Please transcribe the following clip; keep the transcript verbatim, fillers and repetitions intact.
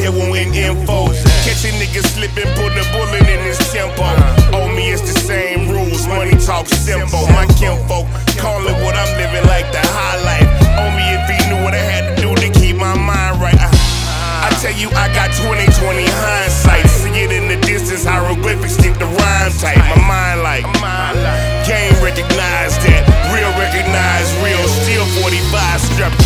here wanting info. Catch a nigga slipping, put a bullet in his tempo. Oh, me, it's the same rules, money talk simple. My kinfolk call it what I'm living like the high life. Oh, me, if he knew what I had to do to keep my mind right. I, I tell you, I got twenty twenty hindsight. See it in the distance, hieroglyphics stick the rhyme tight. My mind like, game recognize that, real recognize real, still forty-five strap.